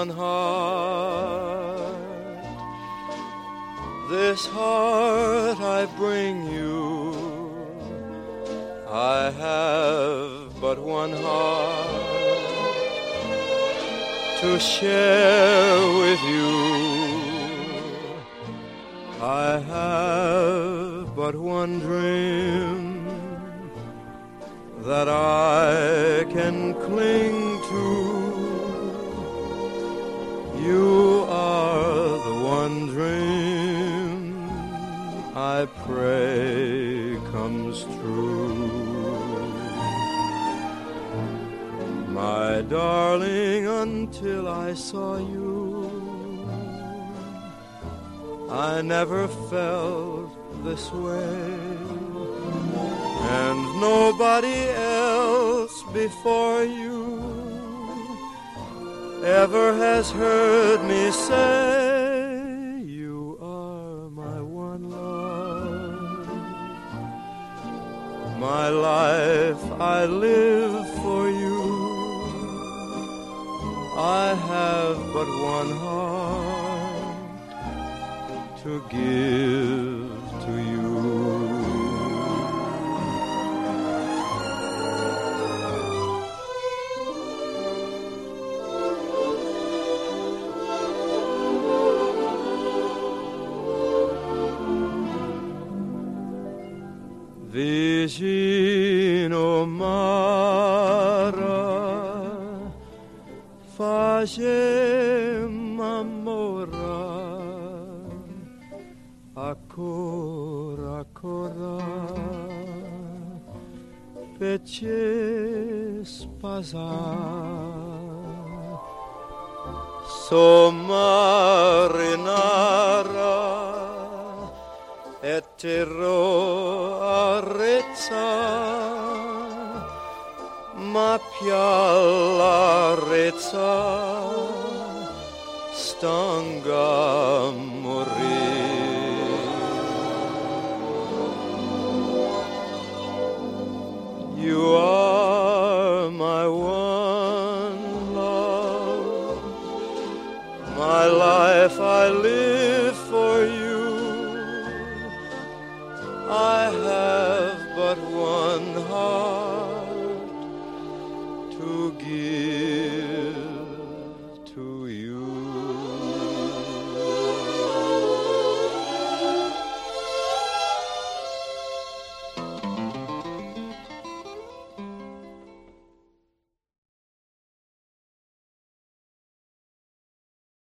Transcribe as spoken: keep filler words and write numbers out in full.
one heart. This heart I bring you, I have but one heart to share with you. I have but one dream that I can cling to. You are the one dream I pray comes true. My darling, until I saw you, I never felt this way, and nobody else before you ever has heard me say, you are my one love. My life I live for you. I have but one heart to give to you. Vicino mare facem amore, ancora, ancora, fece sposare. So marinara e terro arrezza, ma pialla arrezza stanga a morire. You are my one love, my life I live for you. I have but one heart to give.